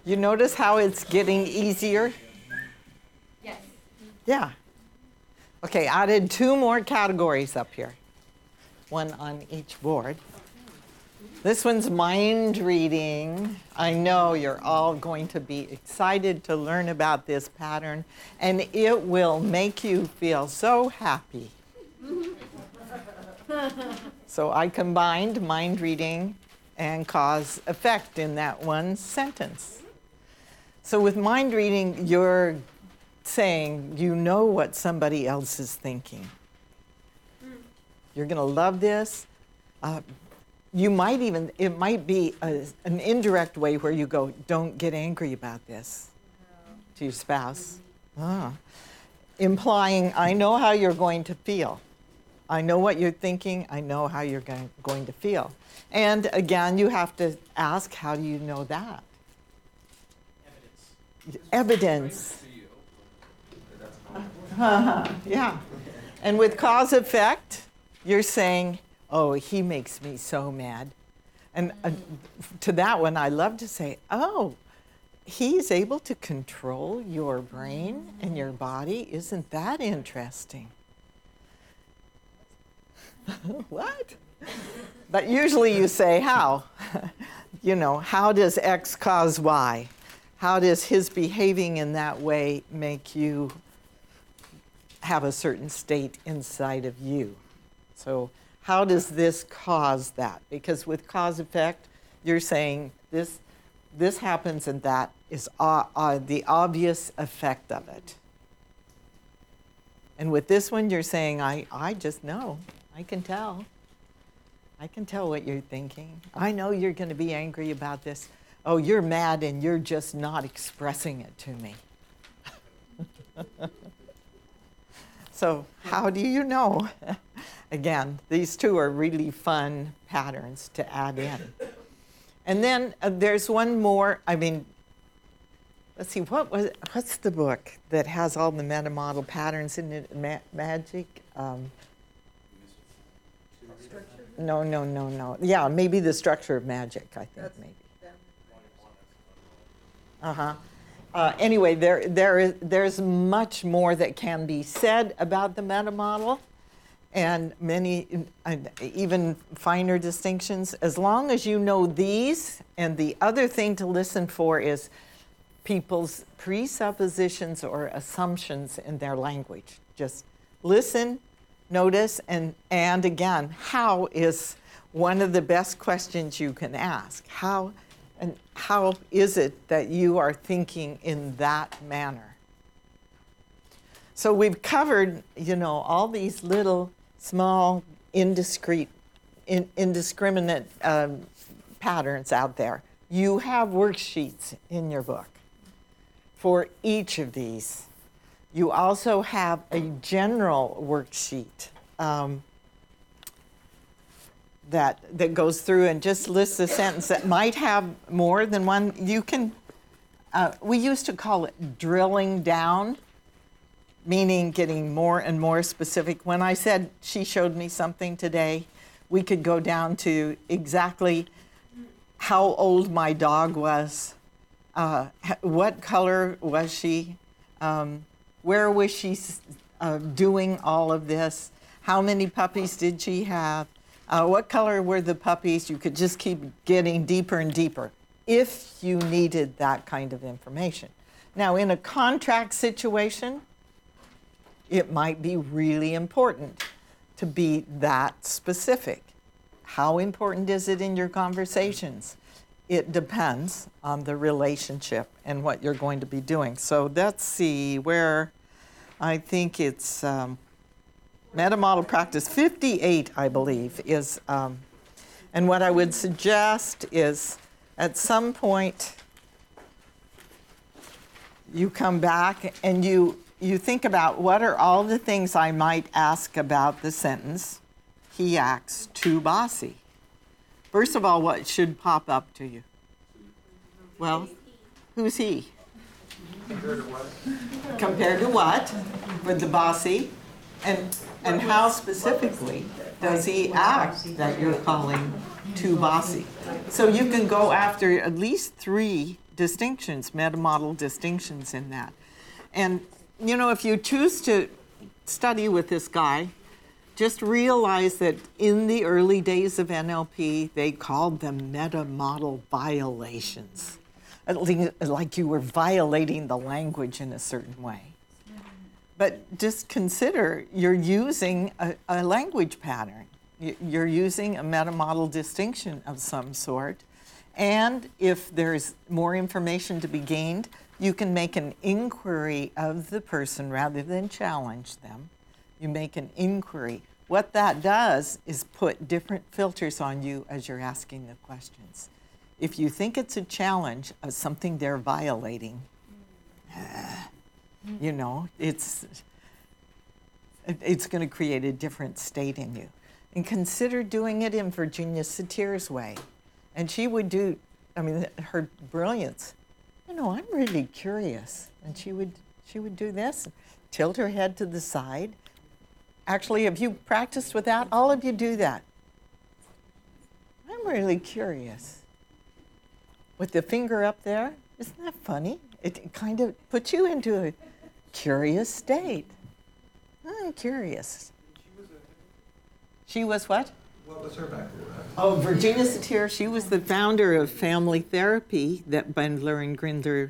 You notice how it's getting easier? Yes. Yeah. Okay, I added 2 more categories up here. One on each board. This one's mind reading. I know you're all going to be excited to learn about this pattern, and it will make you feel so happy. So I combined mind reading and cause effect in that one sentence. So with mind reading, you're saying you know what somebody else is thinking. You're going to love this. You might even, it might be an indirect way where you go, don't get angry about this to your spouse. Implying, I know how you're going to feel. I know what you're thinking. I know how you're going to feel. And again, you have to ask, how do you know that? Evidence. Yeah. And with cause effect, you're saying, oh, he makes me so mad. And to that one, I love to say, oh, he's able to control your brain and your body. Isn't that interesting? What? But usually you say, how? You know, how does X cause Y? How does his behaving in that way make you have a certain state inside of you? So how does this cause that? Because with cause effect, you're saying this happens and that is the obvious effect of it. And with this one, you're saying, I just know. I can tell. I can tell what you're thinking. I know you're going to be angry about this. Oh, you're mad and you're just not expressing it to me. So how do you know? Again, these 2 are really fun patterns to add in. And then there's one more. I mean, let's see, what's the book that has all the meta model patterns in it? Magic? No. Yeah, maybe The Structure of Magic, I think. That's maybe. Anyway, there's much more that can be said about the meta model, and many even finer distinctions. As long as you know these, and the other thing to listen for is people's presuppositions or assumptions in their language. Just listen, notice, and again, how is one of the best questions you can ask. How is it that you are thinking in that manner? So we've covered, all these little, small, indiscriminate patterns out there. You have worksheets in your book for each of these. You also have a general worksheet that goes through and just lists a sentence that might have more than one. You can, we used to call it drilling down, meaning getting more and more specific. When I said she showed me something today, we could go down to exactly how old my dog was, what color was she, where was she doing all of this, how many puppies did she have, what color were the puppies. You could just keep getting deeper and deeper if you needed that kind of information. Now, in a contract situation, it might be really important to be that specific. How important is it in your conversations? It depends on the relationship and what you're going to be doing. So let's see where I think it's Meta Model Practice 58, I believe, is, and what I would suggest is at some point you come back and you think about what are all the things I might ask about the sentence, he acts too bossy. First of all, what should pop up to you? Well, who's he? Compared to what? Compared to what? With the bossy? And how specifically does he act that you're calling too bossy? So you can go after at least 3 distinctions, meta-model distinctions in that. And, you know, if you choose to study with this guy, just realize that in the early days of NLP, they called them meta-model violations. At least, like you were violating the language in a certain way. But just consider you're using a language pattern. You're using a meta-model distinction of some sort. And if there's more information to be gained, you can make an inquiry of the person rather than challenge them. You make an inquiry. What that does is put different filters on you as you're asking the questions. If you think it's a challenge of something they're violating, you know, it's going to create a different state in you. And consider doing it in Virginia Satir's way. And she would do, I mean, her brilliance. You know, I'm really curious. And she would do this, tilt her head to the side. Actually, have you practiced with that? All of you do that. I'm really curious. With the finger up there, isn't that funny? It kind of puts you into a curious state. I'm curious. She was what? What was her background? Oh, Virginia Satir, she was the founder of family therapy that Bandler and Grindler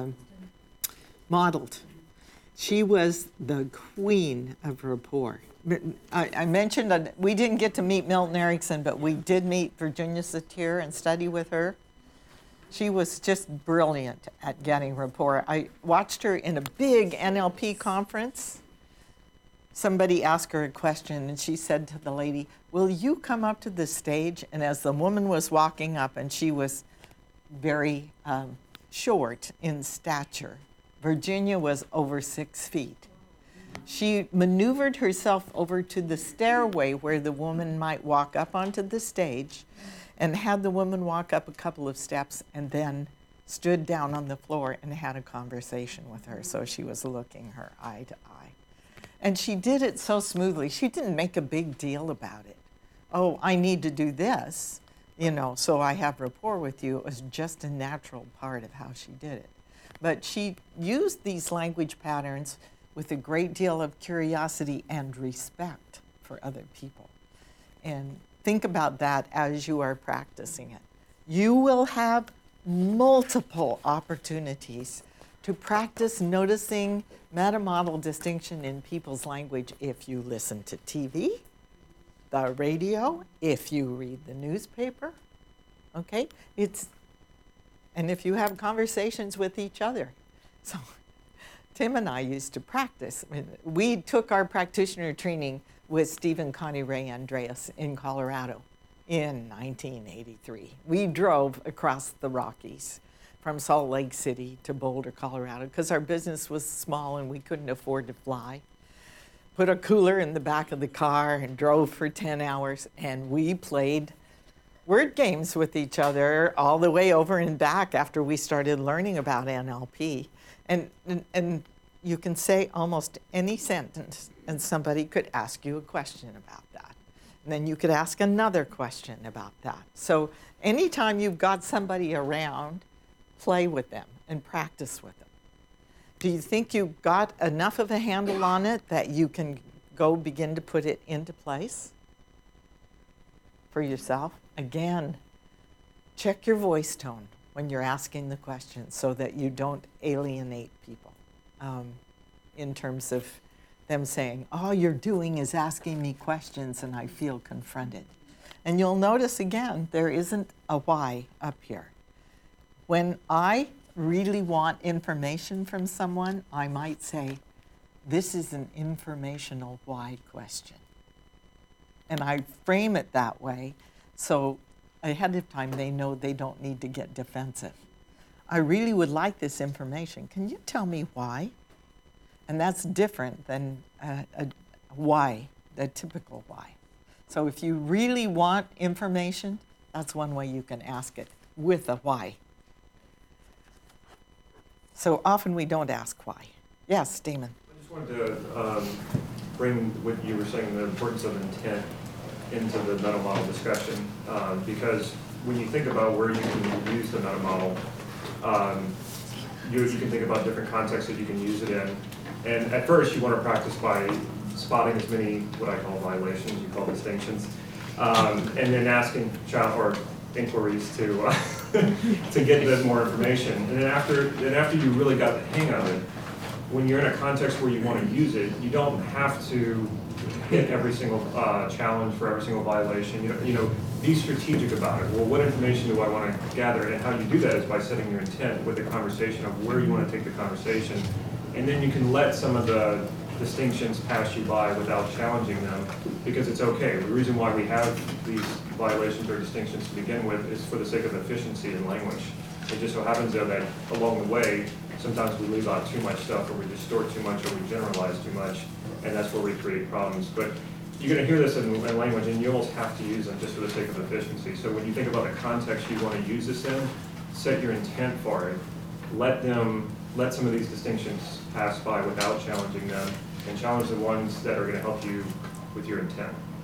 modeled. She was the queen of rapport. I mentioned that we didn't get to meet Milton Erickson, but we did meet Virginia Satir and study with her. She was just brilliant at getting rapport. I watched her in a big NLP conference. Somebody asked her a question, and she said to the lady, "Will you come up to the stage?" And as the woman was walking up, and she was very short in stature, Virginia was over 6 feet. She maneuvered herself over to the stairway where the woman might walk up onto the stage, and had the woman walk up a couple of steps, and then stood down on the floor and had a conversation with her. So she was looking her eye to eye. And she did it so smoothly. She didn't make a big deal about it. Oh, I need to do this, you know, so I have rapport with you. It was just a natural part of how she did it. But she used these language patterns with a great deal of curiosity and respect for other people. And think about that as you are practicing it. You will have multiple opportunities to practice noticing meta-model distinction in people's language if you listen to TV, the radio, if you read the newspaper, okay? And if you have conversations with each other. So Tim and I used to practice. I mean, we took our practitioner training with Stephen Connie Ray Andreas in Colorado in 1983. We drove across the Rockies from Salt Lake City to Boulder, Colorado, because our business was small and we couldn't afford to fly. Put a cooler in the back of the car and drove for 10 hours, and we played word games with each other all the way over and back after we started learning about NLP. And you can say almost any sentence, and somebody could ask you a question about that. And then you could ask another question about that. So anytime you've got somebody around, play with them and practice with them. Do you think you've got enough of a handle on it that you can go begin to put it into place for yourself? Again, check your voice tone when you're asking the question so that you don't alienate people in terms of them saying, all you're doing is asking me questions and I feel confronted. And you'll notice again, there isn't a why up here. When I really want information from someone, I might say, this is an informational why question. And I frame it that way so ahead of time they know they don't need to get defensive. I really would like this information. Can you tell me why? And that's different than a why, the typical why. So if you really want information, that's one way you can ask it with a why. So often we don't ask why. Yes, Damon. I just wanted to bring what you were saying, the importance of intent, into the meta-model discussion, because when you think about where you can use the meta-model, You can think about different contexts that you can use it in. And at first, you want to practice by spotting as many, what I call violations, you call distinctions, and then asking child or inquiries to to get the more information. And then after you really got the hang of it, when you're in a context where you want to use it, you don't have to hit every single challenge for every single violation. You know, be strategic about it. Well, what information do I want to gather? And how you do that is by setting your intent with the conversation of where you want to take the conversation. And then you can let some of the distinctions pass you by without challenging them, because it's okay. The reason why we have these violations or distinctions to begin with is for the sake of efficiency in language. It just so happens though that along the way, sometimes we leave out too much stuff, or we distort too much, or we generalize too much, and that's where we create problems. But you're going to hear this in language, and you almost have to use them just for the sake of efficiency. So when you think about the context you want to use this in, set your intent for it. Let some of these distinctions pass by without challenging them, and challenge the ones that are going to help you with your intent.